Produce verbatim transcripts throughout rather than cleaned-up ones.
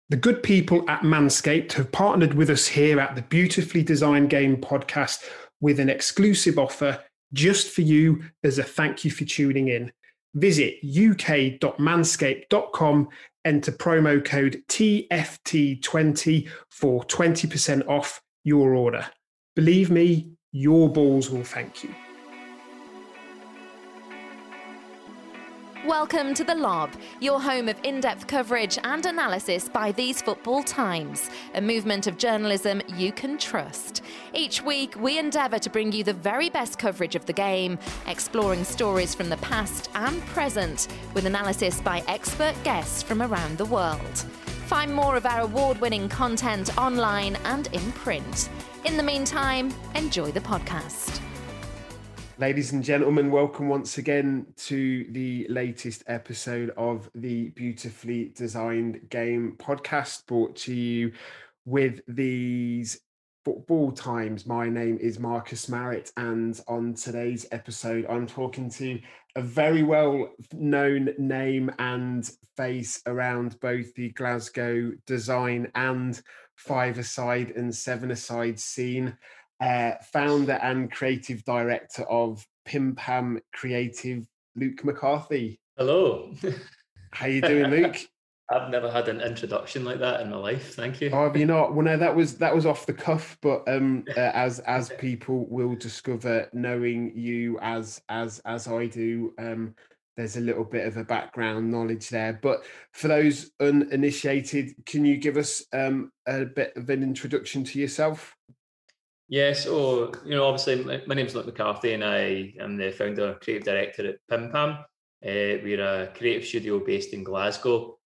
The good people at Manscaped have partnered with us here at the Beautifully Designed Game podcast with an exclusive offer just for you as a thank you for tuning in. Visit u k dot manscaped dot com, enter promo code T F T twenty for twenty percent off your order. Believe me, your balls will thank you. Welcome to The Lob, your home of in-depth coverage and analysis by These Football Times, a movement of journalism you can trust. Each week, we endeavour to bring you the very best coverage of the game, exploring stories from the past and present, with analysis by expert guests from around the world. Find more of our award-winning content online and in print. In the meantime, enjoy the podcast. Ladies and gentlemen, welcome once again to the latest episode of the Beautifully Designed Game podcast, brought to you with These Football Times. My name is Marcus Marriott, and on today's episode, I'm talking to a very well-known name and face around both the Glasgow design and five-a-side and seven-a-side scene. Uh, founder and creative director of Pim Pam Creative, Luke McCarthy. Hello. How you doing, Luke? I've never had an introduction like that in my life. Thank you. Oh, have you not? Well, no, that was that was off the cuff, but um, uh, as as people will discover, knowing you as as as I do, um, there's a little bit of a background knowledge there. But for those uninitiated, can you give us um, a bit of an introduction to yourself? Yeah, so, you know, obviously my, my name's Luke McCarthy and I am the founder and creative director at Pim Pam. Uh, we're a creative studio based in Glasgow.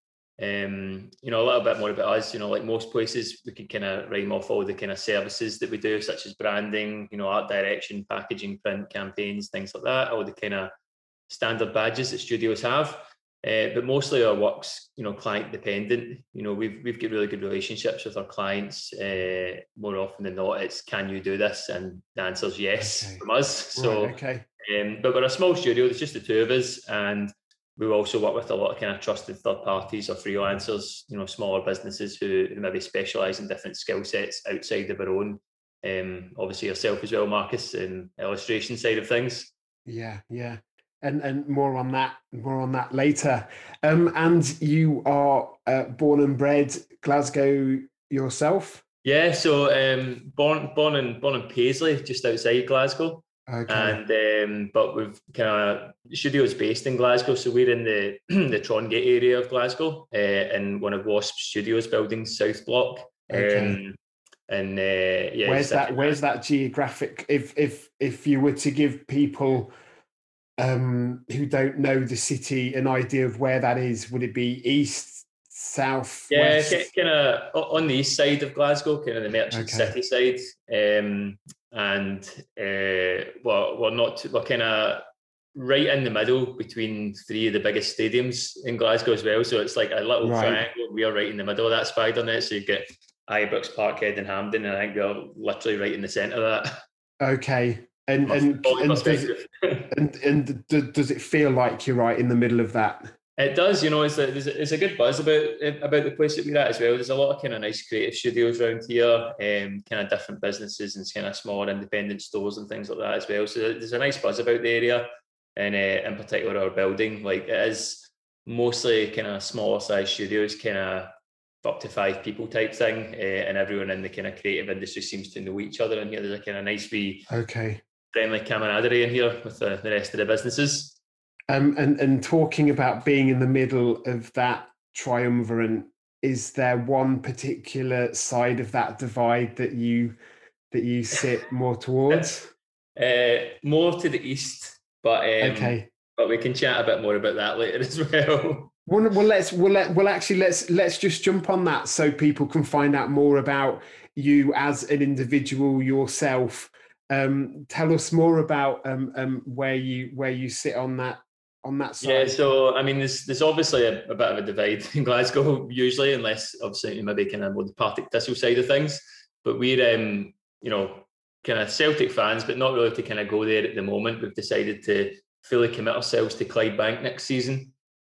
Um, you know, a little bit more about us, you know, like most places, we can kind of rhyme off all the kind of services that we do, such as branding, you know, art direction, packaging, print campaigns, things like that, all the kind of standard badges that studios have. Uh, but mostly our work's, you know, client dependent. You know, we've we've got really good relationships with our clients. Uh, more often than not, it's can you do this? And the answer is yes Okay. from us. So, Right, okay. um, but we're a small studio. There's just the two of us, and we also work with a lot of kind of trusted third parties or freelancers. You know, smaller businesses who, who maybe specialise in different skill sets outside of our own. Um, obviously yourself as well, Marcus, in illustration side of things. Yeah, yeah. And and more on that, more on that later. Um, and you are uh, born and bred Glasgow yourself? Yeah, so um, born born in born in Paisley, just outside Glasgow. Okay. And um, but we've kind of studios based in Glasgow, so we're in the the Trongate area of Glasgow, uh, in one of Wasp Studios buildings, South Block. Okay. Um, and uh, yeah, where's that? Where's that geographic? If if if you were to give people um, who don't know the city an idea of where that is, would it be east, south, Yeah, west? kind of on the east side of Glasgow, kind of the Merchant Okay. City side. Um, and uh, well, we're not, we're kind of right in the middle between three of the biggest stadiums in Glasgow as well. So it's like a little Right. triangle. We are right in the middle of that spider net. So you get Ibrox, Parkhead, and Hampden, and I think we're literally right in the centre of that. Okay. And and and does, it, and and d- does it feel like you're right in the middle of that? It does, you know. It's a, there's a, there's a good buzz about about the place that we're at as well. There's a lot of kind of nice creative studios around here, um, kind of different businesses and kind of smaller independent stores and things like that as well. So there's a nice buzz about the area, and uh, in particular our building. Like it is mostly kind of smaller size studios, kind of up to five people type thing, uh, and everyone in the kind of creative industry seems to know each other. And here there's a kind of nice wee Okay. friendly camaraderie in here with the, the rest of the businesses. Um, and, and talking about being in the middle of that triumvirate, is there one particular side of that divide that you that you sit more towards? Uh, more to the east, but um, Okay. but we can chat a bit more about that later as well. Well, well, let's well, let, well actually let's let's just jump on that so people can find out more about you as an individual yourself. Um, tell us more about um, um, where you where you sit on that on that side. Yeah, so I mean, there's there's obviously a, a bit of a divide in Glasgow usually, unless obviously maybe kind of more the Partick Thistle side of things. But we're um, you know, kind of Celtic fans, but not really to kind of go there at the moment. We've decided to fully commit ourselves to Clydebank next season.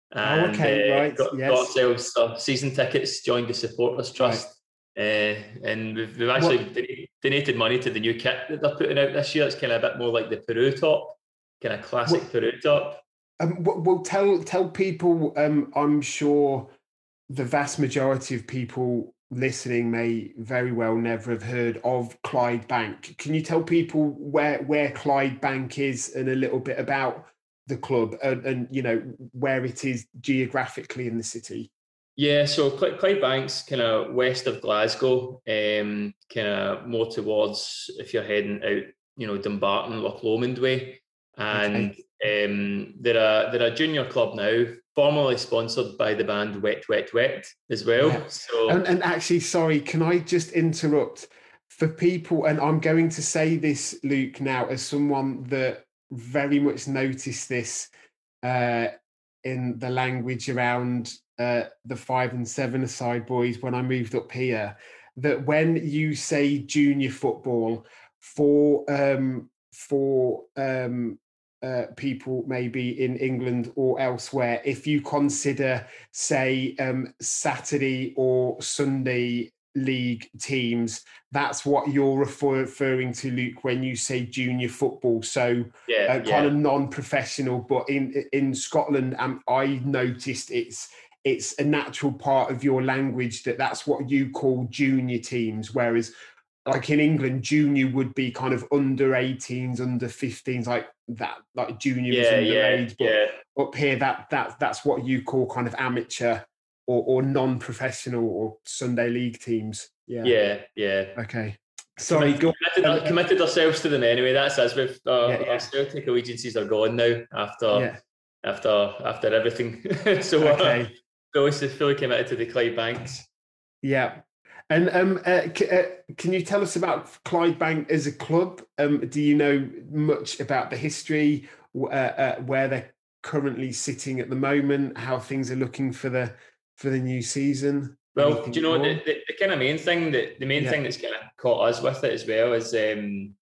and oh, okay, uh, right, got, yes. got ourselves uh, season tickets, joined the Supporters Trust, right. uh, and we've, we've actually what? donated money to the new kit that they're putting out this year. It's kind of a bit more like the Peru top, kind of classic what? Peru top. Um, well, tell tell people. Um, I'm sure the vast majority of people listening may very well never have heard of Clydebank. Can you tell people where where Clydebank is and a little bit about the club and, and you know where it is geographically in the city? Yeah, so Clydebank's kind of west of Glasgow, um, kind of more towards if you're heading out, you know, Dumbarton, Loch Lomond way. And okay. um, they're a they're a junior club now, formerly sponsored by the band Wet Wet Wet as well. Yeah. So and, and actually, sorry, can I just interrupt for people? And I'm going to say this, Luke, now as someone that very much noticed this uh, in the language around uh, the five and seven aside boys when I moved up here. That when you say junior football for um, for um, Uh, people maybe in England or elsewhere, if you consider, say, um, Saturday or Sunday league teams, that's what you're refer- referring to, Luke, when you say junior football. So yeah, uh, yeah. kind of non-professional, but in in Scotland, um, I noticed it's it's a natural part of your language that that's what you call junior teams, whereas like in England, junior would be kind of under eighteens, under fifteens, like that, like junior yeah, is underage. Yeah, yeah. But up here, that that that's what you call kind of amateur or, or non-professional or Sunday league teams. Yeah. Yeah, yeah. Okay. Sorry, committed, go committed, uh, committed ourselves to them anyway. That's us. With uh, yeah, yeah. our Celtic allegiances are gone now after yeah. after after everything. so okay. uh, fully fully committed to the Clydebanks. Yeah. And um, uh, c- uh, can you tell us about Clydebank as a club? Um, do you know much about the history, uh, uh, where they're currently sitting at the moment, how things are looking for the for the new season? Well, Anything do you know the, the, the kind of main thing that the main yeah. thing that's kind of caught us with it as well is um,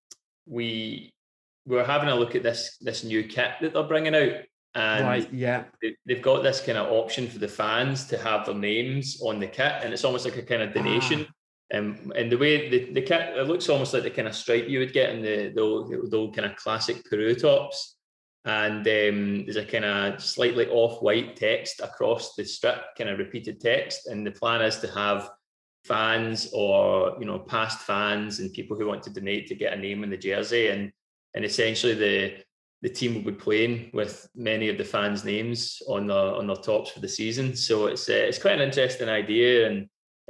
we we were having a look at this this new kit that they're bringing out. And right, yeah. they've got this kind of option for the fans to have their names on the kit, and it's almost like a kind of donation. Ah. Um, and the way the, the kit, it looks almost like the kind of stripe you would get in the, the, old, the old kind of classic Peru tops. And um, there's a kind of slightly off-white text across the strip, kind of repeated text. And the plan is to have fans or, you know, past fans and people who want to donate to get a name in the jersey. And, and essentially the, the team will be playing with many of the fans' names on their on their tops for the season. So it's uh, it's quite an interesting idea. And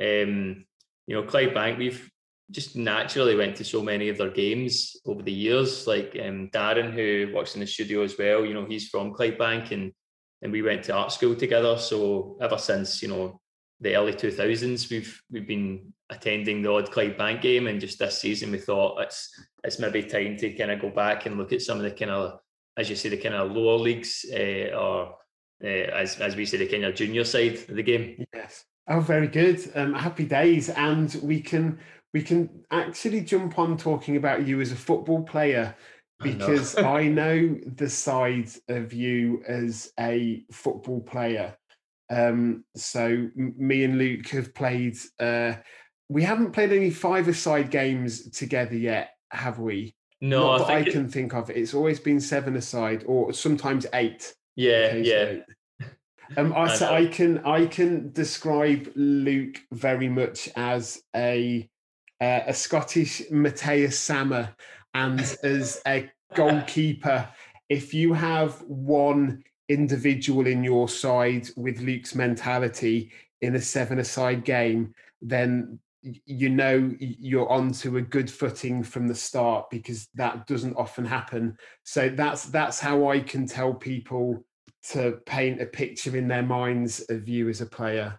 um, you know, Clydebank, we've just naturally went to so many of their games over the years. Like um, Darren, who works in the studio as well, you know, he's from Clydebank, and and we went to art school together. So ever since, you know, the early two thousands, we've we've been attending the odd Clydebank game, and just this season we thought it's it's maybe time to kind of go back and look at some of the kind of, as you say, the kind of lower leagues, uh, or uh, as as we say, the kind of junior side of the game. Yes. Oh, very good. Um, happy days, and we can we can actually jump on talking about you as a football player, because I know, I know the side of you as a football player. Um, so me and Luke have played. Uh, we haven't played any five-a-side games together yet, have we? No, Not I, that think I it... can think of. It's always been seven-a-side, or sometimes eight. Yeah, yeah. Eight. Um, I, so I can I can describe Luke very much as a uh, a Scottish Matthias Sammer, and as a goalkeeper. If you have one individual in your side with Luke's mentality in a seven-a-side game, then you know you're onto a good footing from the start, because that doesn't often happen. So that's that's how I can tell people to paint a picture in their minds of you as a player.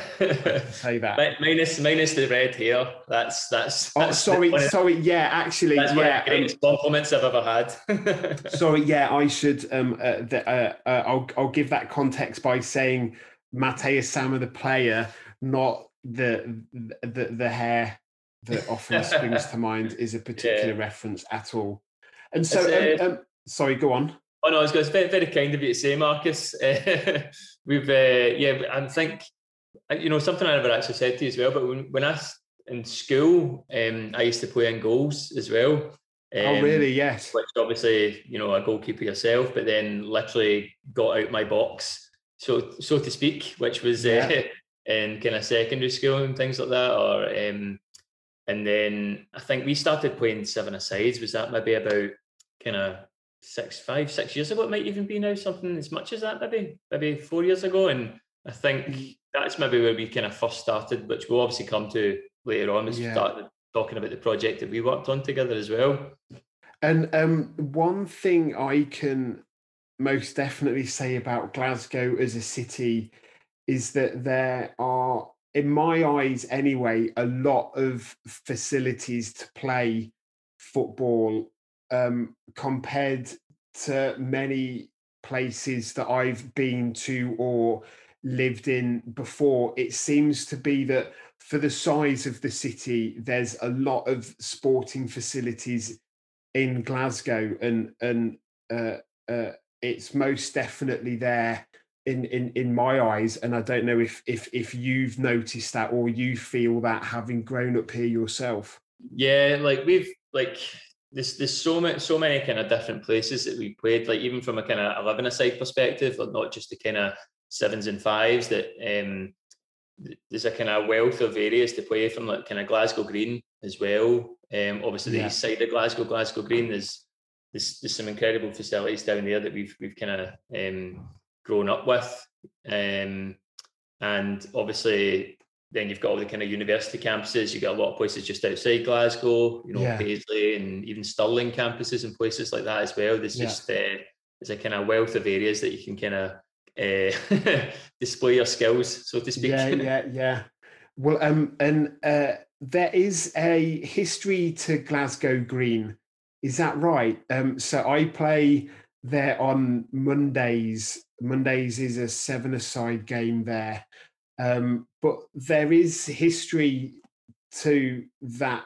Say that. minus minus the red hair. That's that's. Oh, that's sorry, sorry. Yeah, actually, that's yeah. One of the greatest um, compliments I've ever had. sorry, yeah. I should. Um, uh, the, uh, uh, I'll I'll give that context by saying Matthias Sammer, the player, not the the the hair that often springs to mind is a particular yeah. reference at all. And so, uh, um, um, sorry, go on. Oh no, I was going. It's very, very kind of you to say, Marcus. Uh, we've, uh, yeah, I think, you know, something I never actually said to you as well. But when, when I in school, um, I used to play in goals as well. Um, oh, really? Yes. Which obviously, you know, a goalkeeper yourself, but then literally got out my box, so so to speak, which was yeah. uh, in kind of secondary school and things like that. Or um, and then I think we started playing seven-a-sides. Was that maybe about kind of six, five, six years ago? It might even be now, something as much as that, maybe, maybe four years ago. And I think that's maybe where we kind of first started, which we'll obviously come to later on as we yeah. started talking about the project that we worked on together as well. And um, one thing I can most definitely say about Glasgow as a city is that there are, in my eyes anyway, a lot of facilities to play football um, compared to many places that I've been to or lived in before. It seems to be that for the size of the city, there's a lot of sporting facilities in Glasgow, and and uh, uh, it's most definitely there in, in in my eyes. And I don't know if if if you've noticed that or you feel that, having grown up here yourself. Yeah, like we've like there's there's so many so many kind of different places that we played. Like even from a kind of eleven-a-side perspective, like not just the kind of sevens and fives. That um, there's a kind of wealth of areas to play from, like kind of Glasgow Green as well. Um, obviously, yeah. the east side of Glasgow, Glasgow Green, there's, there's there's some incredible facilities down there that we've we've kind of um, grown up with, um, and obviously then you've got all the kind of university campuses. You've got a lot of places just outside Glasgow, you know, yeah. Paisley and even Stirling campuses and places like that as well. There's yeah. just uh, there's a kind of wealth of areas that you can kind of uh, display your skills, so to speak. Yeah, yeah, yeah. Well, um, and uh, there is a history to Glasgow Green. Is that right? Um, so I play there on Mondays. Mondays is a seven-a-side game there. Um, but there is history to that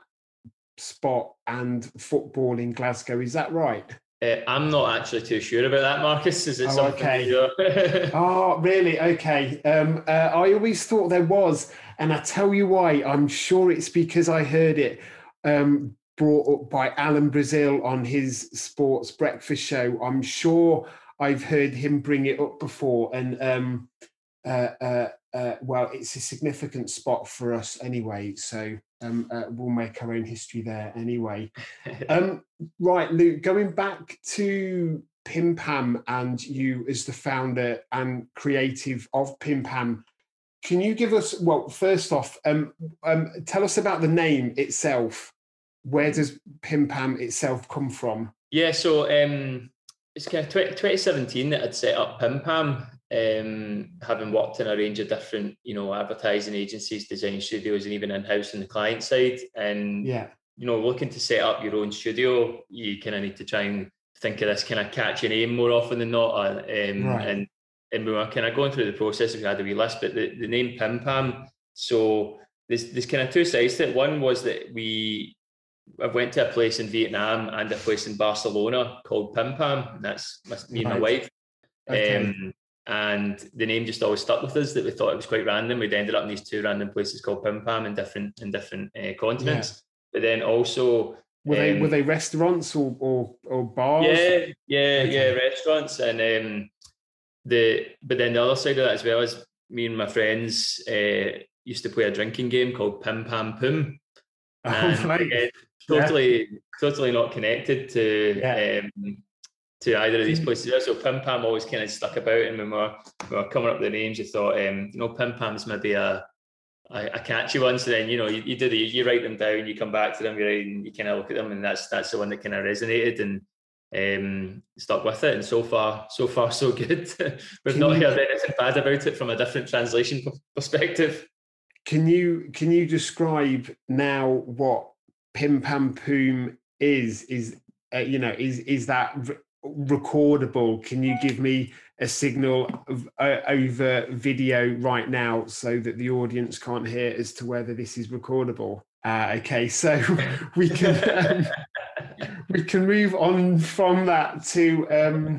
spot and football in Glasgow. Is that right? Uh, I'm not actually too sure about that, Marcus. Is it oh, something okay. you know? Oh, really? Okay. Um, uh, I always thought there was, and I tell you why. I'm sure it's because I heard it um, brought up by Alan Brazil on his sports breakfast show. I'm sure I've heard him bring it up before, and um, uh, uh, uh, well, it's a significant spot for us anyway. So um, uh, we'll make our own history there anyway. Um, right, Luke, going back to Pim Pam and you as the founder and creative of Pim Pam, can you give us, well, first off, um, um, tell us about the name itself. Where does Pim Pam itself come from? Yeah, so um, it's kind of twenty seventeen that I'd set up Pim Pam, um, having worked in a range of different, you know, advertising agencies, design studios, and even in-house on the client side. And, yeah. you know, looking to set up your own studio, you kind of need to try and think of this kind of catchy name more often than not. Um, right. And and we were kind of going through the process. We had a wee list, but the, the name Pim Pam. So there's there's kind of two sides to it. One was that we I went to a place in Vietnam and a place in Barcelona called Pim Pam. That's me and right. my wife. Okay. Um, and the name just always stuck with us. That we thought it was quite random. We'd ended up in these two random places called Pim Pam in different in different uh, continents. Yeah. But then also, were they um, were they restaurants or or, or bars? Yeah, yeah, okay. yeah, restaurants. And um, the but then the other side of that as well is me and my friends uh, used to play a drinking game called Pim Pam Poom. Oh, and right. again, totally, yeah. totally not connected to yeah. um, to either of these places. So Pim Pam always kind of stuck about, and when we were, we were coming up with the names, you thought, um, you know, Pim Pam's maybe a a, a catchy one. So then, you know, you, you do the you write them down, you come back to them, you write, and you kind of look at them, and that's that's the one that kind of resonated and um, stuck with it. And so far, so far, so good. We've can not you, heard anything bad about it from a different translation perspective. Can you can you describe now what Pim Pam Poom is? Is uh, you know is is that re- recordable? Can you give me a signal of, uh, over video right now so that the audience can't hear as to whether this is recordable? Uh, okay, so we can um, we can move on from that to um,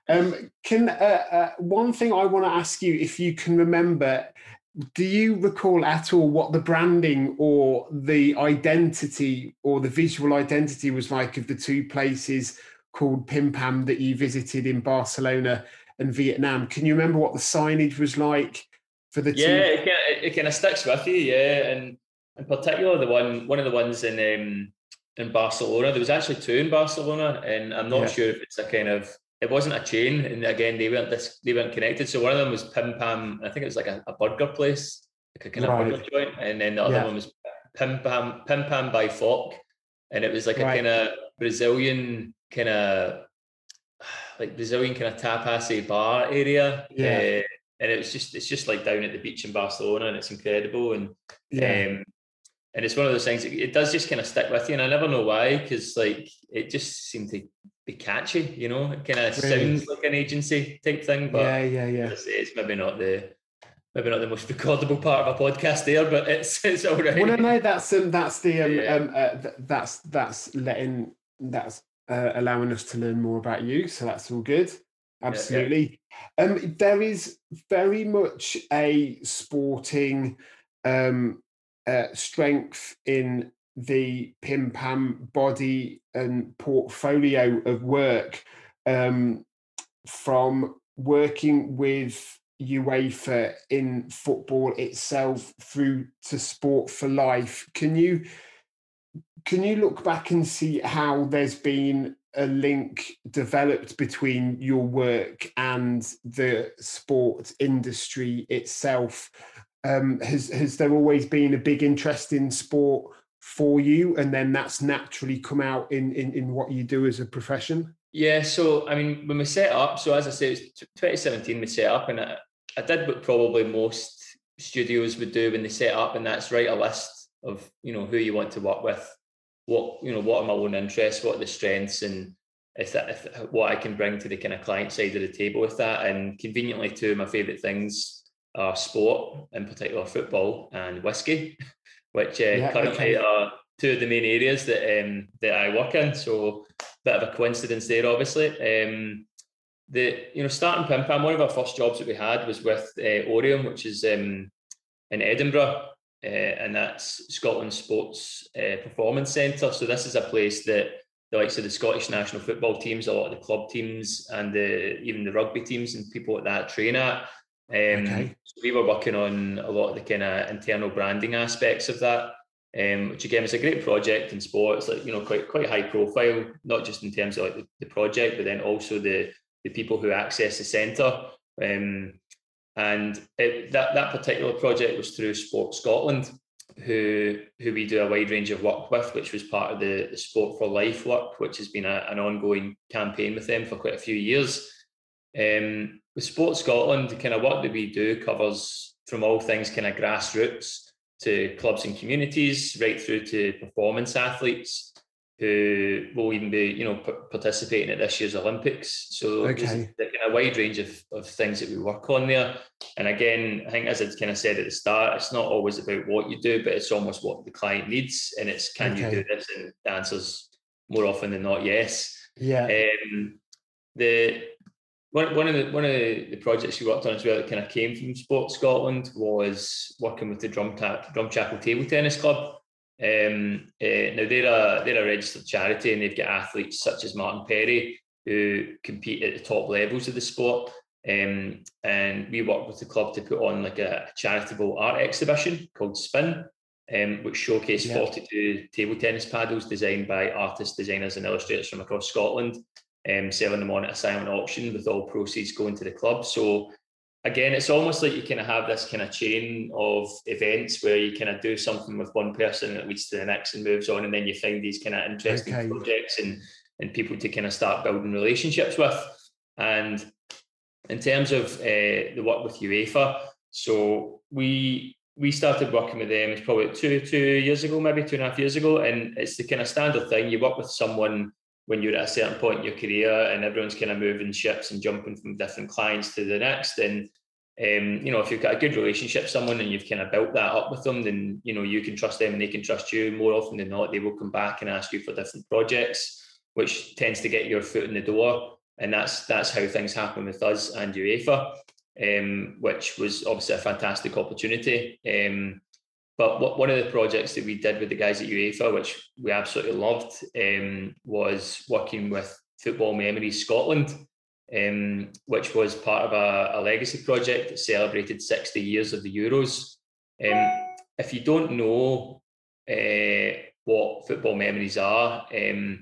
Um, can uh, uh, one thing I want to ask you, if you can remember, do you recall at all what the branding or the identity or the visual identity was like of the two places called Pim Pam that you visited in Barcelona and Vietnam? Can you remember what the signage was like for the yeah, two? it kind of, it kind of sticks with you, yeah. And in particular, the one one of the ones in um, in Barcelona, there was actually two in Barcelona, and I'm not Yeah. sure if it's a kind of, it wasn't a chain, and again they weren't this, they weren't connected. So one of them was Pim Pam, I think it was like a, a burger place, like a kind Right. of burger joint, and then the other Yeah. one was Pim Pam Pim Pam by Foc, and it was like Right. a kind of Brazilian kind of like Brazilian kind of tapasy bar area. Yeah. Uh, and it was just, it's just like down at the beach in Barcelona, and it's incredible. And Yeah. um, and it's one of those things, it, it does just kind of stick with you, and I never know why, because like it just seemed to be catchy, you know. It kind of Really? sounds like an agency type thing, but Yeah, yeah, yeah. it's, it's maybe not the maybe not the most recordable part of a podcast there, but it's it's all right. Well, no, no, that's um, that's the um, Yeah. um uh, th- that's that's letting that's uh, allowing us to learn more about you. So that's all good. Absolutely. Um, there is very much a sporting um uh, strength in the Pim Pam body and portfolio of work, um, from working with UEFA in football itself through to Sport for Life. Can you can you look back and see how there's been a link developed between your work and the sport industry itself? Um, has has there always been a big interest in sport for you, and then that's naturally come out in in, in what you do as a profession? Yeah, so I mean, when we set up, so as I say, it was twenty seventeen we set up, and I, I did what probably most studios would do when they set up, and that's write a list of, you know, who you want to work with, what, you know, what are my own interests, what are the strengths, and if that, if, what I can bring to the kind of client side of the table with that. And conveniently, two of my favourite things are sport, in particular football, and whiskey, which uh, Yeah, currently okay. are two of the main areas that um, that I work in. So bit of a coincidence there, obviously. Um, the you know, starting Pim Pam, one of our first jobs that we had was with uh, Oriam, which is um, in Edinburgh, uh, and that's Scotland's Sports uh, Performance Centre. So this is a place that the likes of the Scottish national football teams, a lot of the club teams, and the, even the rugby teams and people like that train at. Um, Okay. So we were working on a lot of the kind of internal branding aspects of that. Um, which again is a great project in sports, like, you know, quite quite high profile, not just in terms of like the, the project, but then also the the people who access the centre. Um, and it, that that particular project was through Sport Scotland, who who we do a wide range of work with, which was part of the, the Sport for Life work, which has been a, an ongoing campaign with them for quite a few years. Um, with Sport Scotland, the kind of work that we do covers from all things kind of grassroots to clubs and communities, right through to performance athletes who will even be, you know, p- participating at this year's Olympics. So Okay. there's a, kind of wide range of, of things that we work on there. And again, I think, as I kind of said at the start, it's not always about what you do, but it's almost what the client needs. And it's, can Okay. you do this? And the answer's more often than not yes. Yeah. Um, the One, one of the one of the projects we worked on as well that kind of came from Sport Scotland was working with the Drum Drumchapel Table Tennis Club. Um, uh, now they're a they're a registered charity, and they've got athletes such as Martin Perry who compete at the top levels of the sport. Um, and we worked with the club to put on like a charitable art exhibition called Spin, um, which showcased Yeah. forty-two table tennis paddles designed by artists, designers, and illustrators from across Scotland. Um, selling them on at a silent auction with all proceeds going to the club. So again, it's almost like you kind of have this kind of chain of events where you kind of do something with one person and it leads to the next and moves on, and then you find these kind of interesting Okay. projects and and people to kind of start building relationships with. And in terms of uh, the work with UEFA, so we we started working with them, it's probably two two years ago, maybe two and a half years ago, and it's the kind of standard thing. You work with someone when you're at a certain point in your career, and everyone's kind of moving ships and jumping from different clients to the next. And um, you know, if you've got a good relationship with someone and you've kind of built that up with them, then you know you can trust them and they can trust you. More often than not, they will come back and ask you for different projects, which tends to get your foot in the door. and that's that's how things happen with us and UEFA, um, which was obviously a fantastic opportunity. Um, but what, one of the projects that we did with the guys at UEFA, which we absolutely loved, um, was working with Football Memories Scotland, um, which was part of a, a legacy project that celebrated sixty years of the Euros. Um, if you don't know uh, what Football Memories are, um,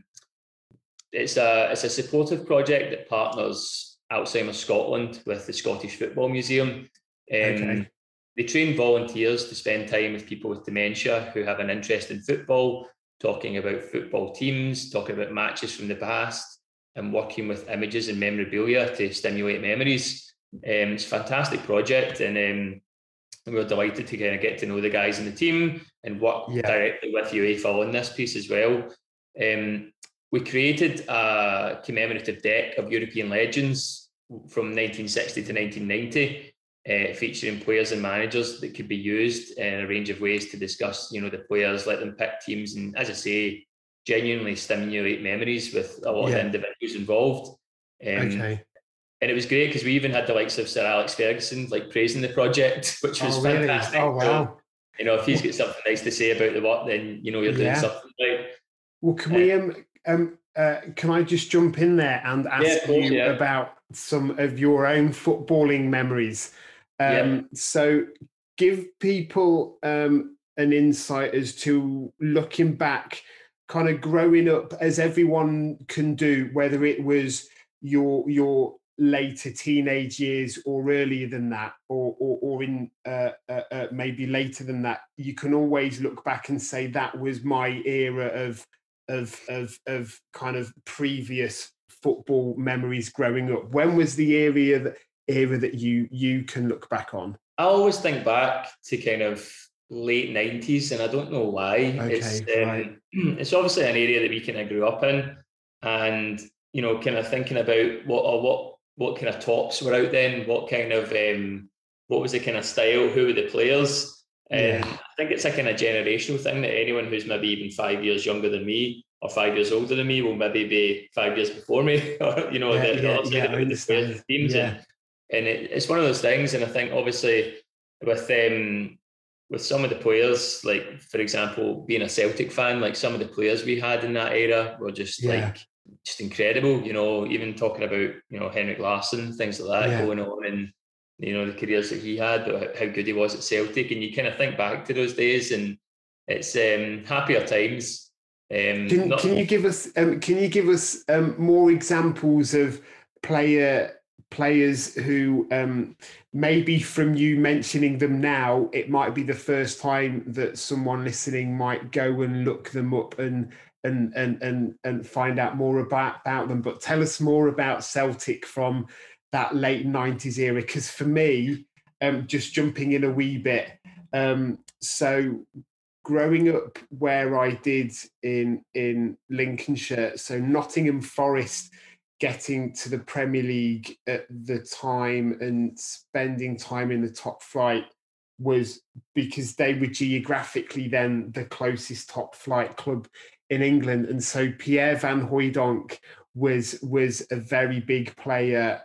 it's a it's a supportive project that partners Alzheimer's Scotland with the Scottish Football Museum. Um, okay. They train volunteers to spend time with people with dementia who have an interest in football, talking about football teams, talking about matches from the past, and working with images and memorabilia to stimulate memories. Um, it's a fantastic project, and um, we were delighted to kind of get to know the guys in the team and work yeah. directly with UEFA on this piece as well. Um, we created a commemorative deck of European legends from nineteen sixty to nineteen ninety, uh, featuring players and managers that could be used in a range of ways to discuss, you know, the players, let them pick teams, and as I say, genuinely stimulate memories with a lot yeah. of the individuals involved. Um, okay. And it was great because we even had the likes of Sir Alex Ferguson like praising the project, which was oh, really? fantastic. Oh, wow. So, you know, if he's got something nice to say about the work, then, you know, you're doing yeah. something right. Well, can uh, we, um, um, uh, can I just jump in there and ask yeah, course, you yeah. about some of your own footballing memories? Um, yeah. So give people um, an insight as to looking back, kind of growing up as everyone can do, whether it was your, your, later teenage years or earlier than that, or or, or in uh, uh, uh, maybe later than that. You can always look back and say that was my era of of of of kind of previous football memories growing up. When was the area that era that you you can look back on? I always think back to kind of late nineties, and I don't know why. Okay, it's um, right. It's obviously an area that we kind of grew up in, and you know, kind of thinking about what or what. what kind of tops were out then, what kind of, um, what was the kind of style, who were the players. Um, yeah. I think it's a kind of generational thing that anyone who's maybe even five years younger than me or five years older than me will maybe be five years before me, or, you know, yeah, the, yeah, other side yeah, of it with the players and teams. Yeah. And, and it, it's one of those things, and I think obviously with um, with some of the players, like, for example, being a Celtic fan, like some of the players we had in that era were just yeah. like, just incredible, you know, even talking about, you know, Henrik Larsson, things like that yeah. going on, and, you know, the careers that he had, but how good he was at Celtic. And you kind of think back to those days, and it's um, happier times. Um, can, not- can you give us um, can you give us um, more examples of player players who um, maybe from you mentioning them now, it might be the first time that someone listening might go and look them up and and and and and find out more about, about them. But tell us more about Celtic from that late nineties era, because for me, um, just jumping in a wee bit, um, so growing up where I did in in Lincolnshire, so Nottingham Forest getting to the Premier League at the time and spending time in the top flight was because they were geographically then the closest top flight club in England. And so Pierre Van Hooijdonk was was a very big player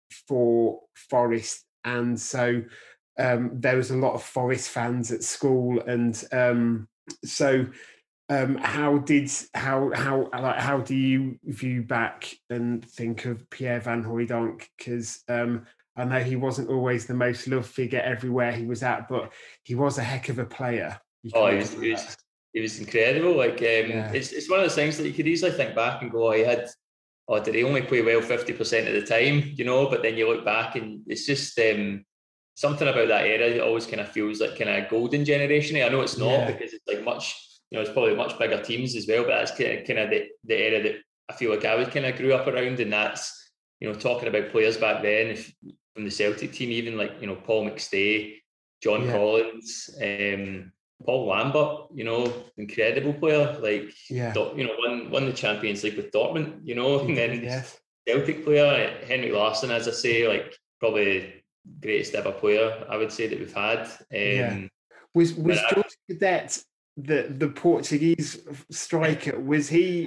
for Forest. And so um, there was a lot of Forest fans at school. And um, so um, how did how how like how do you view back and think of Pierre Van Hooijdonk? Because um, I know he wasn't always the most loved figure everywhere he was at, but he was a heck of a player. Oh, he was, he was he was incredible. Like um, yeah. it's it's one of those things that you could easily think back and go, oh, he had, oh, did he only play well fifty percent of the time, you know? But then you look back and it's just um, something about that era that always kind of feels like kind of golden generation. I know it's not yeah. because it's like much, you know, it's probably much bigger teams as well, but that's kind of, kind of the, the era that I feel like I was kind of grew up around. And that's, you know, talking about players back then, if, from the Celtic team, even like, you know, Paul McStay, John yeah. Collins, um, Paul Lambert, you know, incredible player, like, yeah. you know, won, won the Champions League with Dortmund, you know, and then yes. Celtic player, Henrik Larsson, as I say, like probably greatest ever player, I would say, that we've had. Um, yeah. Was was George Cadet, the, the Portuguese striker, was he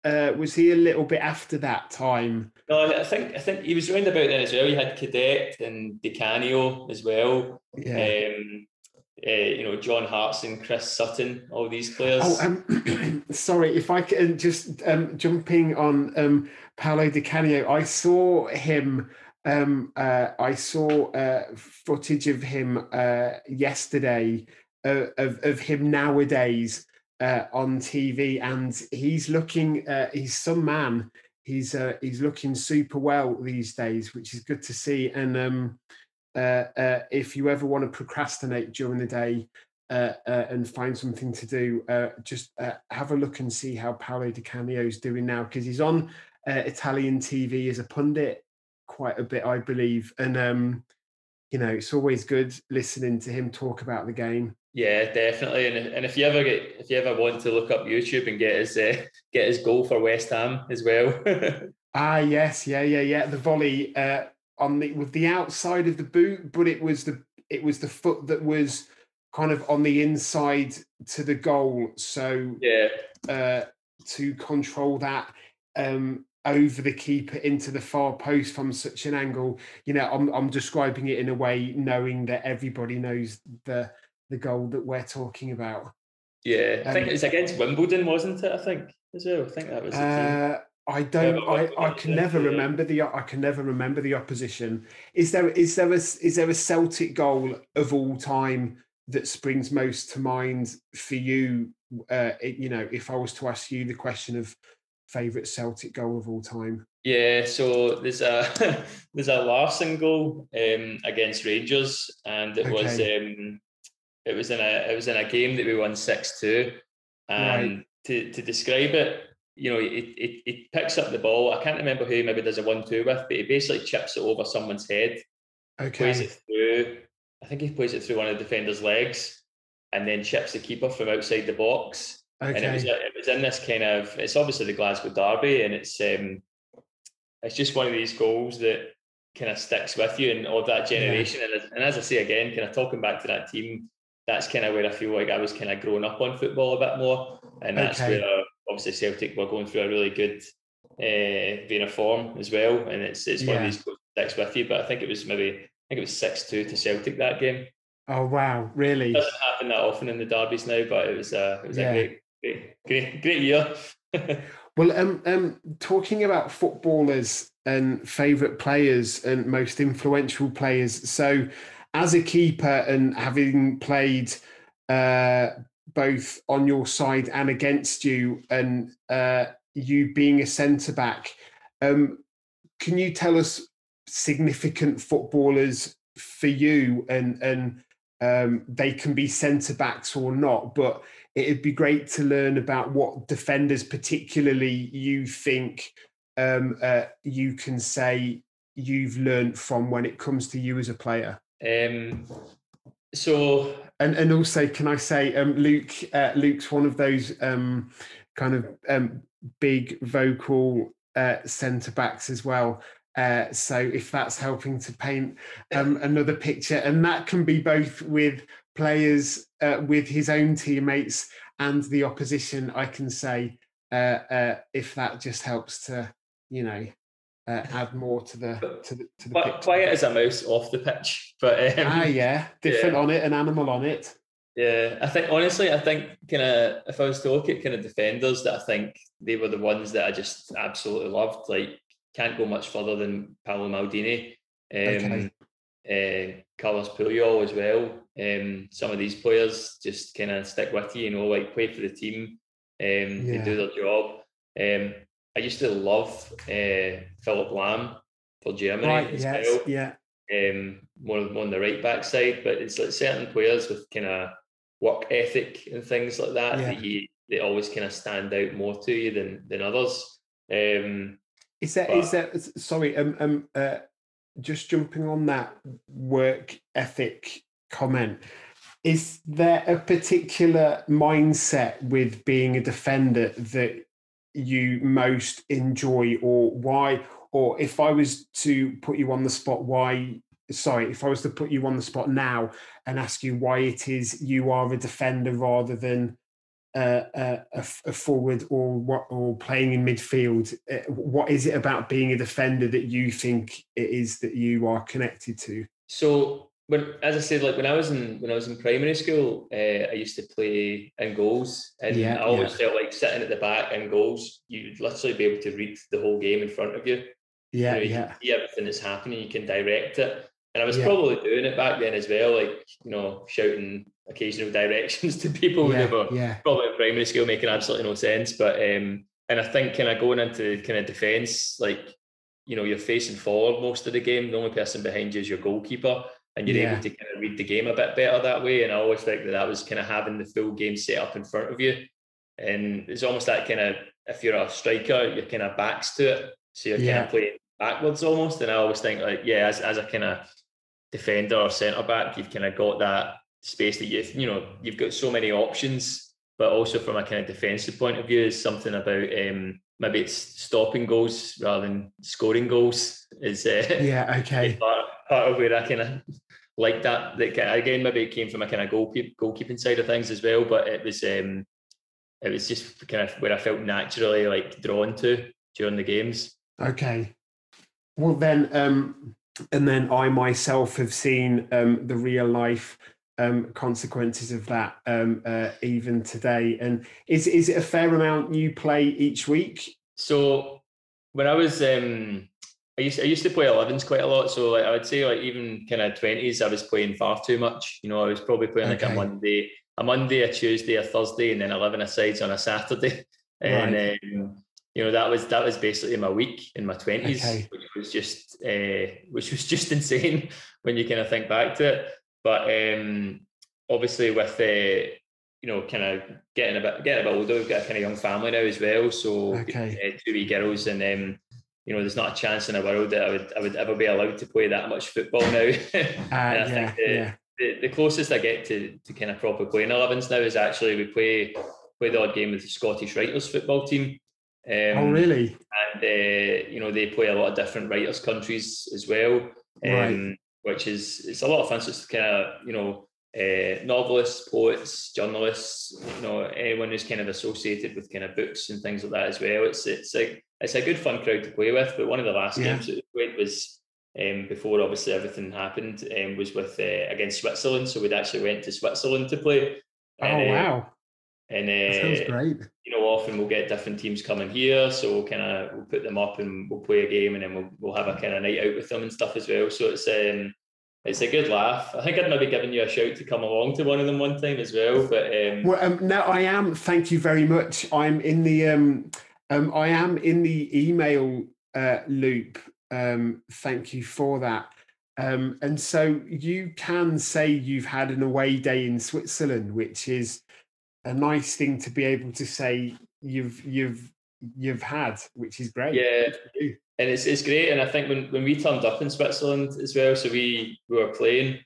Uh, was he a little bit after that time? No, I think I think he was round about then as well. You had Cadet and Di Canio as well. Yeah. Um, uh, you know, John Hartson, Chris Sutton, all these players. Oh, um, sorry, if I can just um, jumping on um, Paolo Di Canio, I saw him. Um, uh, I saw uh, footage of him uh, yesterday uh, of of him nowadays uh, on T V, and he's looking. Uh, he's some man. He's uh, he's looking super well these days, which is good to see. And um, uh, uh, if you ever want to procrastinate during the day uh, uh, and find something to do, uh, just uh, have a look and see how Paolo Di Canio is doing now, because he's on uh, Italian T V as a pundit quite a bit, I believe. And, um, you know, it's always good listening to him talk about the game. Yeah, definitely. And, and if you ever get, if you ever want to look up YouTube and get his uh, get his goal for West Ham as well. ah, yes, yeah, yeah, yeah. The volley uh, on the with the outside of the boot, but it was the it was the foot that was kind of on the inside to the goal. So yeah, uh, to control that um, over the keeper into the far post from such an angle, you know, I'm I'm describing it in a way knowing that everybody knows the the goal that we're talking about. Yeah, I um, think it was against Wimbledon, wasn't it? I think as well. I think that was the uh, team. I don't. Yeah, I, I can never yeah. remember the. I can never remember the opposition. Is there? Is there a? Is there a Celtic goal of all time that springs most to mind for you? Uh, it, you know, if I was to ask you the question of favourite Celtic goal of all time. Yeah, so there's a there's a Larson goal um, against Rangers, and it Okay. was um, it was in a it was in a game that we won six two, and Right. to to describe it, you know, it, it it picks up the ball. I can't remember who he maybe does a one two with, but he basically chips it over someone's head, plays Okay. it through. I think he plays it through one of the defender's legs, and then chips the keeper from outside the box. Okay. And it was it was in this kind of, it's obviously the Glasgow derby, and it's um it's just one of these goals that kind of sticks with you and of that generation. Yeah. And, as, and as I say again, kind of talking back to that team, that's kind of where I feel like I was kind of growing up on football a bit more, and that's okay. where uh, obviously Celtic were going through a really good uh, vein of form as well, and it's it's yeah. one of these goals that sticks with you. But I think it was maybe I think it was six two to Celtic that game. Oh wow, really? It doesn't happen that often in the derbies now, but it was uh, it was yeah. a great, great, great, great year. Well, um, um, talking about footballers and favourite players and most influential players. So, as a keeper and having played uh, both on your side and against you, and uh, you being a centre back, um, can you tell us significant footballers for you? And and um, they can be centre backs or not, but it'd be great to learn about what defenders particularly you think um, uh, you can say you've learned from when it comes to you as a player. Um, so, and and also, can I say, um, Luke? Uh, Luke's one of those um, kind of um, big vocal uh, centre backs as well. Uh, so, if that's helping to paint um, another picture, and that can be both with players, uh, with his own teammates and the opposition, I can say, uh, uh, if that just helps to, you know, uh, add more to the to the, to the but picture. Quiet as a mouse off the pitch, but um, ah, yeah, different yeah. on it, an animal on it. Yeah, I think honestly, I think kind of if I was to look at kind of defenders that I think they were the ones that I just absolutely loved, like can't go much further than Paolo Maldini. Um, okay. uh, Carlos Puyol as well. Um, some of these players just kind of stick with you, you know, like play for the team, um, yeah. they do their job. Um, I used to love uh, Philip Lahm for Germany right, as yes, well. Yeah, um, more on, more on the right back side, but it's like certain players with kind of work ethic and things like that yeah. that you they always kind of stand out more to you than than others. Um, is that but, is that sorry? Um, um, uh, just jumping on that work ethic comment. Is there a particular mindset with being a defender that you most enjoy, or why? Or if I was to put you on the spot, why? Sorry, if I was to put you on the spot now and ask you why it is you are a defender rather than uh, a, a forward or what, or playing in midfield? What is it about being a defender that you think it is that you are connected to? So, when, as I said, like when I was in when I was in primary school, uh, I used to play in goals, and yeah, I always yeah. felt like sitting at the back in goals, you'd literally be able to read the whole game in front of you. Yeah, you know, you yeah. can see everything that's happening. You can direct it, and I was yeah. probably doing it back then as well, like you know, shouting occasional directions to people yeah, that were yeah. probably in primary school, making absolutely no sense. But um, and I think kind of going into kind of defence, like you know, you're facing forward most of the game. The only person behind you is your goalkeeper, and you're yeah. able to kind of read the game a bit better that way. And I always think that that was kind of having the full game set up in front of you. And it's almost that kind of, if you're a striker, you're kind of backs to it. So you're yeah. kind of playing backwards almost. And I always think like, yeah, as, as a kind of defender or centre back, you've kind of got that space that you've, you know, you've got so many options, but also from a kind of defensive point of view, is something about um, maybe it's stopping goals rather than scoring goals is uh, yeah, okay. part, part of where I kind of like that. Like, again, maybe it came from a kind of goalkeep, goalkeeping side of things as well, but it was um, it was just kind of where I felt naturally like drawn to during the games. Okay. Well then, um, and then I myself have seen um, the real life um, consequences of that um, uh, even today. And is is it a fair amount you play each week? So when I was, um, I used I used to play elevens quite a lot. So like, I would say like even kind of twenties, I was playing far too much. You know, I was probably playing okay. like a Monday, a Monday, a Tuesday, a Thursday, and then eleven asides on a Saturday. And right. um, you know, that was that was basically my week in my twenties, okay. which was just uh, which was just insane when you kind of think back to it. But um, obviously, with uh, you know, kind of getting a bit getting a bit older, we've got a kind of young family now as well. So okay. uh, two wee girls, and um, you know, there's not a chance in the world that I would I would ever be allowed to play that much football now. uh, and I yeah, think the, yeah. the the closest I get to to kind of proper playing elevens now is actually we play play the odd game with the Scottish Writers football team. Um, oh really? And uh, you know, they play a lot of different writers' countries as well, um, right. which is it's a lot of fun. So it's kind of you know uh, novelists, poets, journalists, you know, anyone who's kind of associated with kind of books and things like that as well. It's it's like it's a good fun crowd to play with. But one of the last yeah. games that we played was um, before obviously everything happened, um, was with uh, against Switzerland. So we'd actually went to Switzerland to play. And, oh wow! Uh, and uh, that sounds great. You know, often we'll get different teams coming here, so we'll kind of we'll put them up and we'll play a game, and then we'll we'll have a kind of night out with them and stuff as well. So it's um it's a good laugh. I think I'd maybe given you a shout to come along to one of them one time as well. But um, well, um, no, I am. Thank you very much. I'm in the um, um I am in the email uh, loop. Um, thank you for that. Um, and so you can say you've had an away day in Switzerland, which is a nice thing to be able to say you've you've you've had, which is great. Yeah, and it's it's great. And I think when, when we turned up in Switzerland as well, so we, we were playing,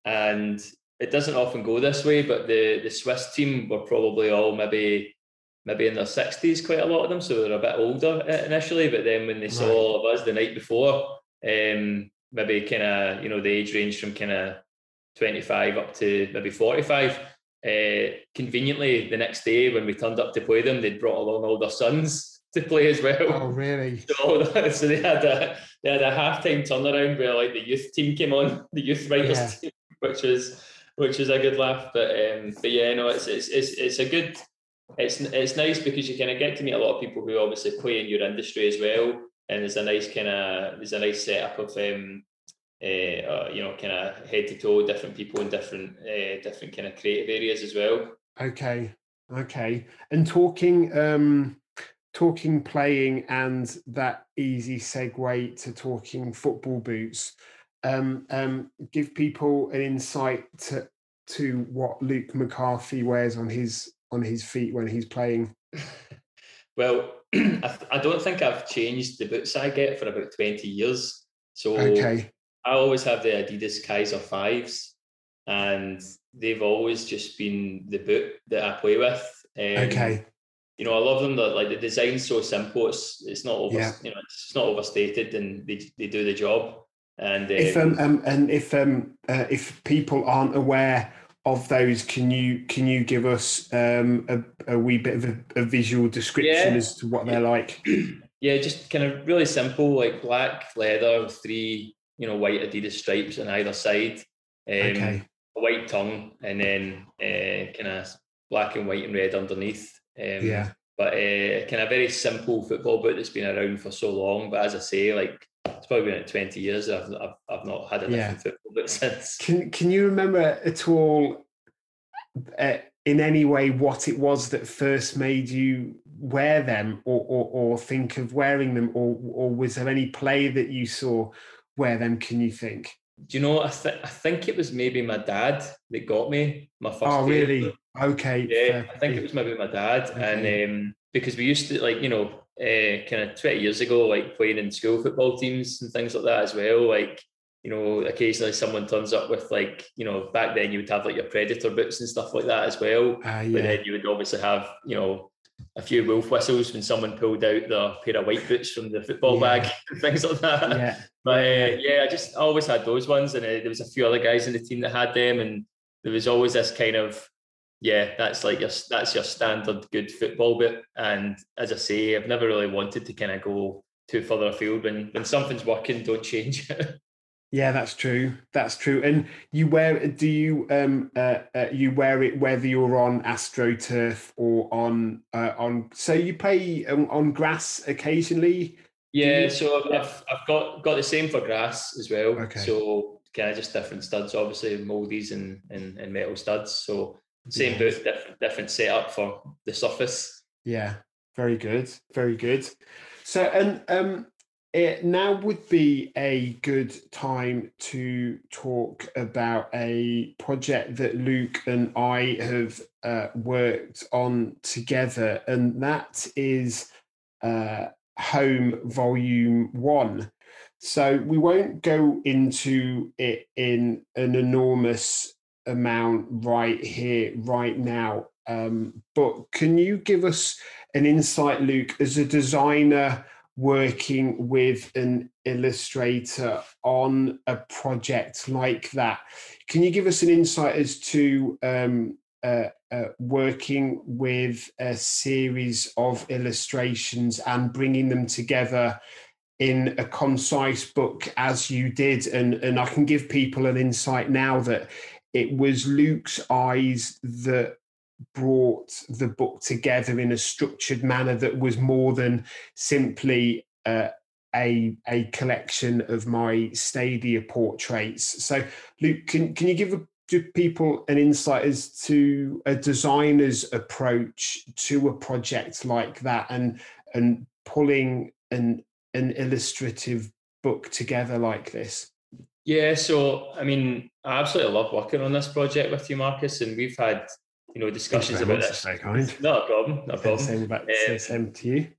and it doesn't often go this way, but the, the Swiss team were probably all maybe maybe in their sixties, quite a lot of them, so they're a bit older initially. But then when they saw right. all of us the night before, um, maybe kind of you know the age range from kind of twenty-five up to maybe forty-five. Uh, conveniently, the next day when we turned up to play them, they'd brought along all their sons to play as well. Oh, really? So, so they had a they had a halftime turnaround where like the youth team came on, the youth writers yeah. team, which was which was a good laugh. But um, but yeah, no, it's it's it's it's a good. It's it's nice because you kind of get to meet a lot of people who obviously play in your industry as well, and there's a nice kind of there's a nice setup of um. Uh, uh, you know, kind of head to toe, different people in different, uh, different kind of creative areas as well. Okay, okay. And talking, um, talking playing, and that easy segue to talking football boots. Um, um, give people an insight to to what Luke McCarthy wears on his on his feet when he's playing. Well, I, I don't think I've changed the boots I get for about twenty years. So. Okay. I always have the Adidas Kaiser fives, and they've always just been the boot that I play with. Um, okay. You know, I love them. That like the design's so simple. It's it's not over. Yeah. You know, it's not overstated, and they they do the job. And um, if um, um and if um uh, if people aren't aware of those, can you can you give us um, a, a wee bit of a, a visual description Yeah. as to what they're like? Yeah, just kind of really simple, like black leather with three, you know, white Adidas stripes on either side. Um, Okay. A white tongue, and then uh, kind of black and white and red underneath. Um, Yeah. But uh, kind of very simple football boot that's been around for so long. But as I say, like it's probably been like twenty years. I've I've, I've not had a Yeah. different football boot since. Can Can you remember at all, uh, in any way, what it was that first made you wear them, or or, or think of wearing them, or or was there any play that you saw wear them? Can you think? Do you know? I think I think it was maybe my dad that got me my first. Oh, pair. really? Okay. Yeah, I think it was maybe my dad, Okay. and um, because we used to, like, you know, uh, kind of twenty years ago, like playing in school football teams and things like that as well. Like, you know, occasionally someone turns up with, like, you know, back then you would have like your Predator boots and stuff like that as well. Uh, But yeah. then you would obviously have, you know, a few wolf whistles when someone pulled out their pair of white boots from the football Yeah. bag and things like that. Yeah. But Yeah. uh, yeah, I just I always had those ones, and uh, there was a few other guys in the team that had them, and there was always this kind of, yeah, that's like your that's your standard good football bit. And as I say, I've never really wanted to kind of go too further afield. When when something's working, don't change it. Yeah, that's true. That's true. And you wear, do you um uh, uh you wear it whether you're on AstroTurf or on uh, on so you play um, on grass occasionally? Yeah, you? so I've, I've I've got got the same for grass as well. Okay. So kind of just different studs, obviously moldies and and, and metal studs. So same Yes. boot, different different setup for the surface. Yeah, very good, very good. So, and um, it now would be a good time to talk about a project that Luke and I have uh, worked on together, and that is uh, Home Volume One. So we won't go into it in an enormous amount right here, right now. Um, but can you give us an insight, Luke, as a designer working with an illustrator on a project like that? Can you give us an insight as to um, uh, uh, working with a series of illustrations and bringing them together in a concise book as you did? And, and I can give people an insight now that it was Luke's eyes that brought the book together in a structured manner that was more than simply uh, a, a collection of my Stadia portraits. So, Luke, can, can you give a, to people an insight as to a designer's approach to a project like that, and and pulling an an illustrative book together like this? Yeah, so I mean, I absolutely love working on this project with you, Marcus, and we've had, you know, discussions about this. So kind. Not a problem, not a problem. Same, about, Um, same to you.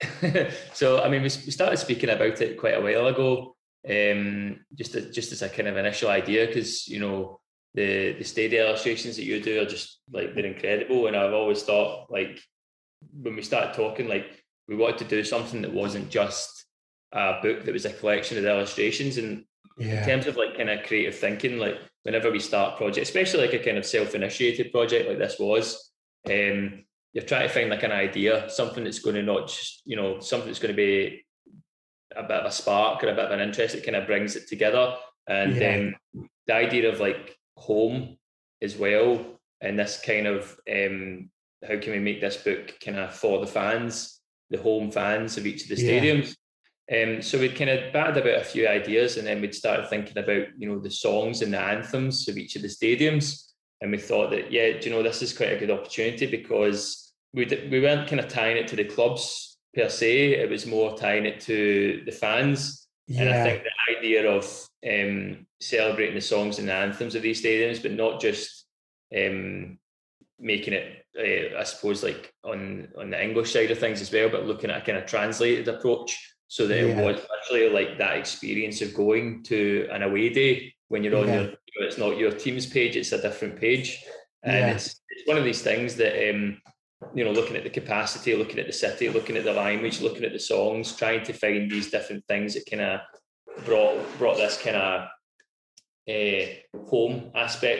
So I mean, we, we started speaking about it quite a while ago, um, just as, just as a kind of initial idea, because, you know, the the Stadia illustrations that you do are just like, they're incredible, and I've always thought, like, when we started talking, like, we wanted to do something that wasn't just a book that was a collection of the illustrations. And Yeah. in terms of like kind of creative thinking, like whenever we start projects, especially like a kind of self-initiated project like this was, um, you're trying to find like an idea, something that's going to not just, you know, something that's going to be a bit of a spark or a bit of an interest that kind of brings it together. And Yeah. um, the idea of like home as well, and this kind of, um, how can we make this book kind of for the fans, the home fans of each of the Yeah. stadiums? Um, so we'd kind of batted about a few ideas, and then we'd started thinking about, you know, the songs and the anthems of each of the stadiums. And we thought that, yeah, do you know, this is quite a good opportunity, because we we weren't kind of tying it to the clubs per se. It was more tying it to the fans. Yeah. And I think the idea of um, celebrating the songs and the anthems of these stadiums, but not just um, making it, uh, I suppose, like on, on the English side of things as well, but looking at a kind of translated approach, so that Yeah. it was actually like that experience of going to an away day when you're on Yeah. your, you know, it's not your team's page, it's a different page. And Yeah. it's it's one of these things that, um, you know, looking at the capacity, looking at the city, looking at the language, looking at the songs, trying to find these different things that kind of brought brought this kind of uh, home aspect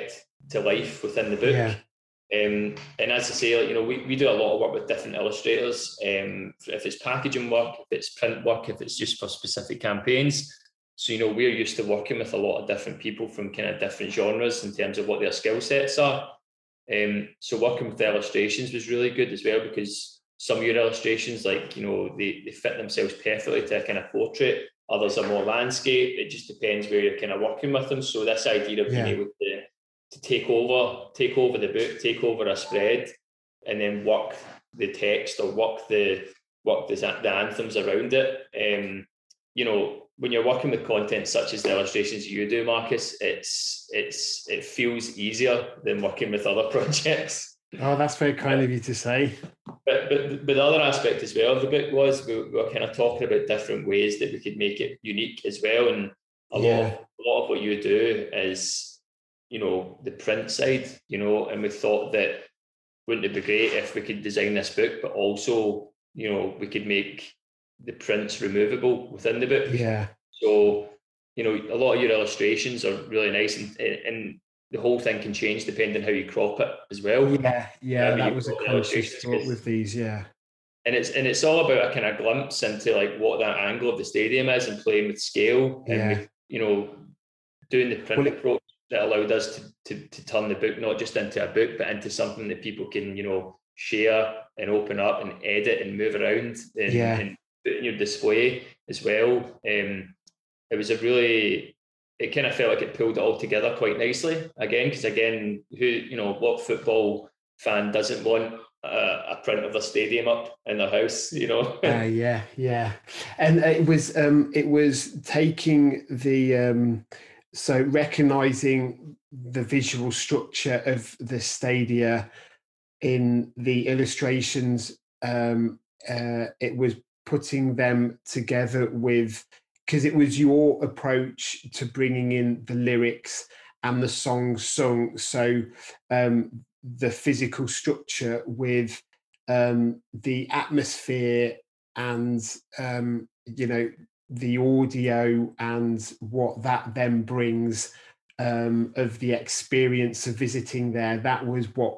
to life within the book. Yeah. Um, and as I say, like, you know, we, we do a lot of work with different illustrators. Um, if it's packaging work, if it's print work, if it's just for specific campaigns. So, you know, we're used to working with a lot of different people from kind of different genres in terms of what their skill sets are. Um, so working with the illustrations was really good as well, because some of your illustrations, like, you know, they, they fit themselves perfectly to a kind of portrait. Others are more landscape. It just depends where you're kind of working with them. So this idea of being yeah. able to to take over, take over the book, take over a spread, and then work the text or work the work the, the anthems around it. Um, you know, when you're working with content such as the illustrations you do, Marcus, it's it's it feels easier than working with other projects. Oh, that's very kind of you to say. But, but, but the other aspect as well of the book was we, we were kind of talking about different ways that we could make it unique as well. And a yeah. lot of, a lot of what you do is, you know, the print side, you know, and we thought that wouldn't it be great if we could design this book, but also, you know, we could make the prints removable within the book. Yeah. So, you know, a lot of your illustrations are really nice, and, and the whole thing can change depending how you crop it as well. Yeah, yeah, um, that was a conscious thought with these, yeah. And it's and it's all about a kind of glimpse into like what that angle of the stadium is and playing with scale and yeah. with, you know, doing the print well, approach that allowed us to, to to turn the book not just into a book but into something that people can, you know, share and open up and edit and move around and, yeah. and put in your display as well. Um, it was a really, it kind of felt like it pulled it all together quite nicely again, because again, who, you know, what football fan doesn't want a, a print of the stadium up in their house, you know? uh, yeah, yeah. And it was, um, it was taking the, um, so recognizing the visual structure of the stadia in the illustrations. Um, uh, it was putting them together with, because it was your approach to bringing in the lyrics and the songs sung. So um, the physical structure with um, the atmosphere and, um, you know, the audio and what that then brings um, of the experience of visiting there. That was what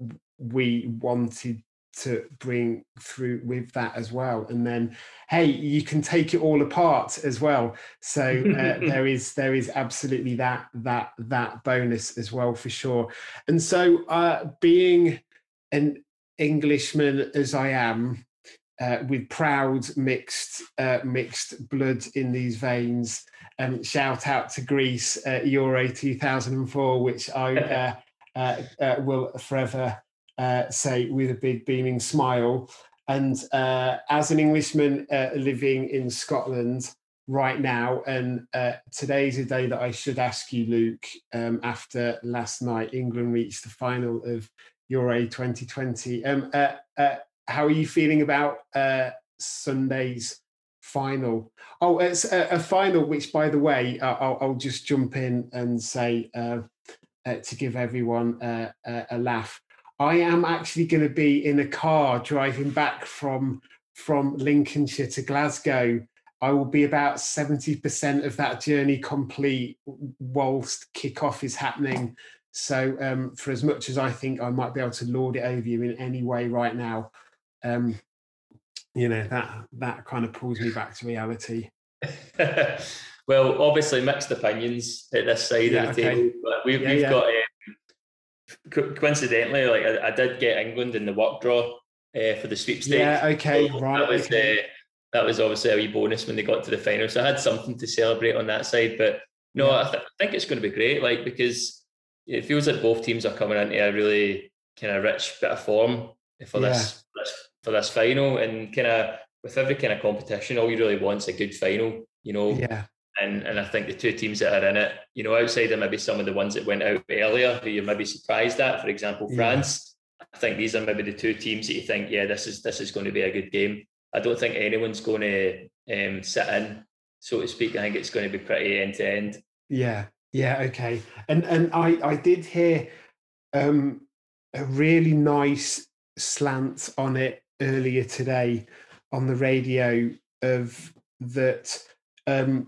we wanted to bring through with that as well. And then, hey, you can take it all apart as well. So uh, there is there is absolutely that that that bonus as well, for sure. And so uh, being an Englishman as I am, uh, with proud mixed uh, mixed blood in these veins, um, shout out to Greece, uh, Euro two thousand four, which I uh, uh, uh, will forever Uh, say with a big beaming smile. And uh, as an Englishman uh, living in Scotland right now, and uh, today's a day that I should ask you, Luke, um, after last night, England reached the final of Euro twenty twenty. Um, uh, uh, how are you feeling about uh, Sunday's final? Oh, it's a, a final which, by the way, uh, I'll, I'll just jump in and say, uh, uh, to give everyone uh, a, a laugh, I am actually going to be in a car driving back from from Lincolnshire to Glasgow. I will be about seventy percent of that journey complete whilst kickoff is happening. So um, for as much as I think I might be able to lord it over you in any way right now, um, you know, that that kind of pulls me back to reality. Well, obviously mixed opinions at this side yeah, of the okay. table, but we've, yeah, we've yeah. got... Um, coincidentally, like I, I did get England in the work draw uh, for the sweepstakes. Yeah, okay, so right. That was okay. Uh, that was obviously a wee bonus when they got to the final. So I had something to celebrate on that side. But no, yeah. I, th- I think it's going to be great. Like because it feels like both teams are coming into a really kind of rich bit of form for yeah. this, this for this final, and kind of with every kind of competition, all you really want is a good final. You know. Yeah. And and I think the two teams that are in it, you know, outside of maybe some of the ones that went out earlier, who you're maybe surprised at, for example, France, yeah. I think these are maybe the two teams that you think, yeah, this is this is going to be a good game. I don't think anyone's going to um, sit in, so to speak. I think it's going to be pretty end to end. Yeah, yeah, okay. And and I, I did hear um, a really nice slant on it earlier today on the radio of that. Um,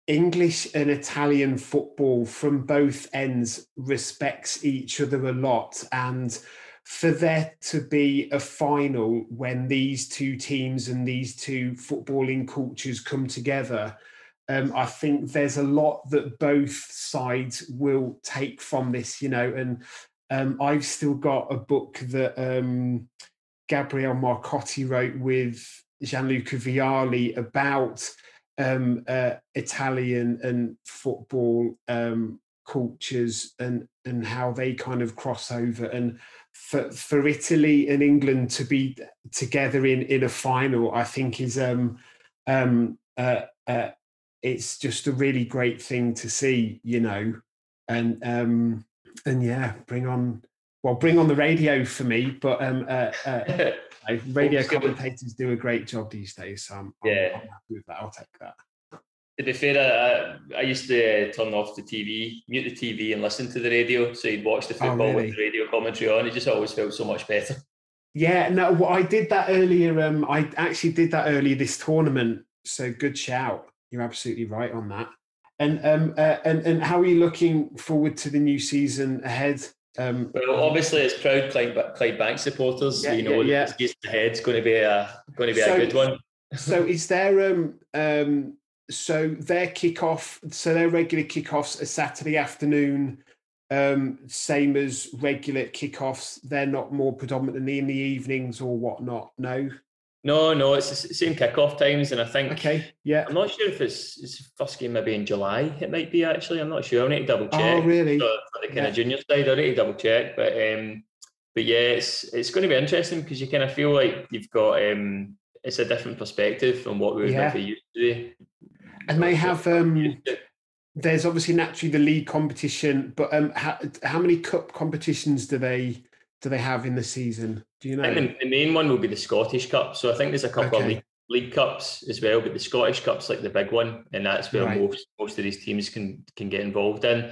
English and Italian football from both ends respects each other a lot, and for there to be a final when these two teams and these two footballing cultures come together, um, I think there's a lot that both sides will take from this, you know, and um, I've still got a book that um, Gabriele Marcotti wrote with Gianluca Vialli about um, uh, Italian and football um, cultures and, and how they kind of cross over. And for, for Italy and England to be together in, in a final, I think is um, um, uh, uh, it's just a really great thing to see, you know, and um, and yeah, bring on, well, bring on the radio for me, but um, uh, uh, radio commentators do a great job these days, so I'm, yeah. I'm, I'm happy with that. I'll take that. To be fair, I, I used to uh, turn off the T V, mute the T V and listen to the radio, so you'd watch the football oh, really? with the radio commentary on. It just always felt so much better. Yeah, no, well, I did that earlier. Um, I actually did that earlier this tournament, so good shout. You're absolutely right on that. And um, uh, and and how are you looking forward to the new season ahead? Um, well, obviously, as proud Clyde, Clydebank supporters, yeah, you know yeah, yeah. the season ahead is going to be a going to be so, a good one. So, is there um um so their kickoff? So their regular kickoffs are Saturday afternoon, um, same as regular kickoffs. They're not more predominantly in the evenings or whatnot. No. No, no, it's the same kickoff times, and I think. Okay. Yeah. I'm not sure if it's it's first game maybe in July. It might be actually. I'm not sure. I need to double check. Oh, really? For, for the kind yeah. of junior side, I need to double check. But um, but yeah, it's it's going to be interesting because you kind of feel like you've got um, it's a different perspective from what we would yeah. be used to. And they have um, there's obviously naturally the league competition, but um, how, how many cup competitions do they? Do they have in the season? Do you know? I think the main one will be the Scottish Cup. So I think there's a couple okay. of league, league cups as well, but the Scottish Cup's like the big one, and that's where right. most most of these teams can can get involved in.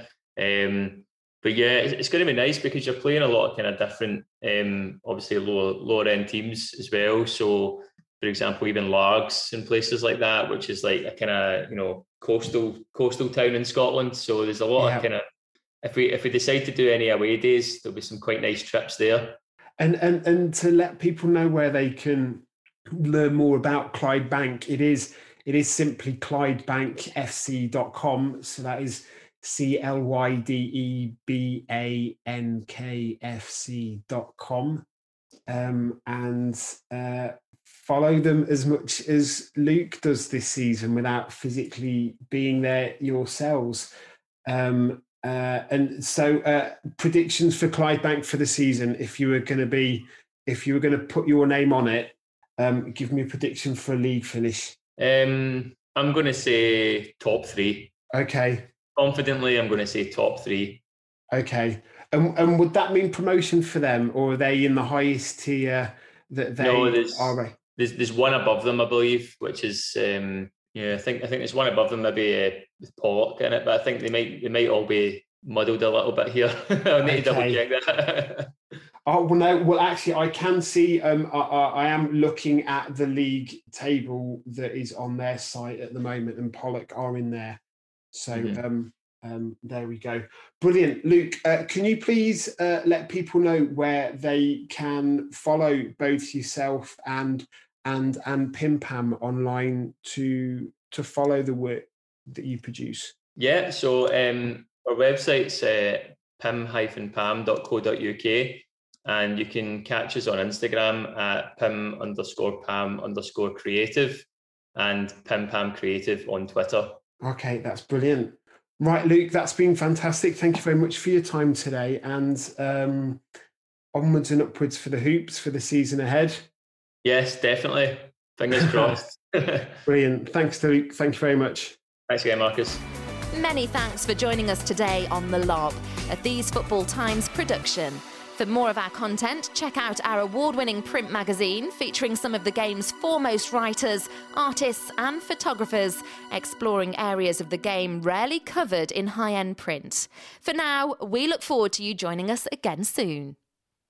Um, but yeah, it's, it's going to be nice because you're playing a lot of kind of different, um, obviously lower lower end teams as well. So, for example, even Largs and places like that, which is like a kind of you know coastal coastal town in Scotland. So there's a lot yeah. of kind of If we if we decide to do any away days, there'll be some quite nice trips there. And and and to let people know where they can learn more about Clydebank, it is it is simply clydebank f c dot com. So that is C L Y D E B A N K F C dot com. Um, and uh, follow them as much as Luke does this season without physically being there yourselves. Um, Uh, and so, uh, predictions for Clydebank for the season. If you were going to be, if you were going to put your name on it, um, give me a prediction for a league finish. Um, I'm going to say top three. Okay. Confidently, I'm going to say top three. Okay. And, and would that mean promotion for them, or are they in the highest tier that they no, there's, are? There's there's one above them, I believe, which is. Um, Yeah, I think I think there's one above them, maybe uh, with Pollock in it, but I think they might they might all be muddled a little bit here. I need okay. to double check that. Oh well, no. Well, actually, I can see. Um, I, I am looking at the league table that is on their site at the moment, and Pollock are in there. So mm-hmm. um, um, there we go. Brilliant, Luke. Uh, can you please uh, let people know where they can follow both yourself and and and Pim Pam online to to follow the work that you produce? Yeah, so um, our website's uh, pim dash pam dot co dot uk, and you can catch us on Instagram at pim underscore pam underscore creative and Pim Pam Creative on Twitter. Okay, that's brilliant. Right, Luke, that's been fantastic. Thank you very much for your time today, and um, onwards and upwards for the hoops for the season ahead. Yes, definitely. Fingers crossed. Brilliant. Thanks, Luke. Thank you very much. Thanks again, Marcus. Many thanks for joining us today on The Lob, a These Football Times production. For more of our content, check out our award-winning print magazine featuring some of the game's foremost writers, artists and photographers, exploring areas of the game rarely covered in high-end print. For now, we look forward to you joining us again soon.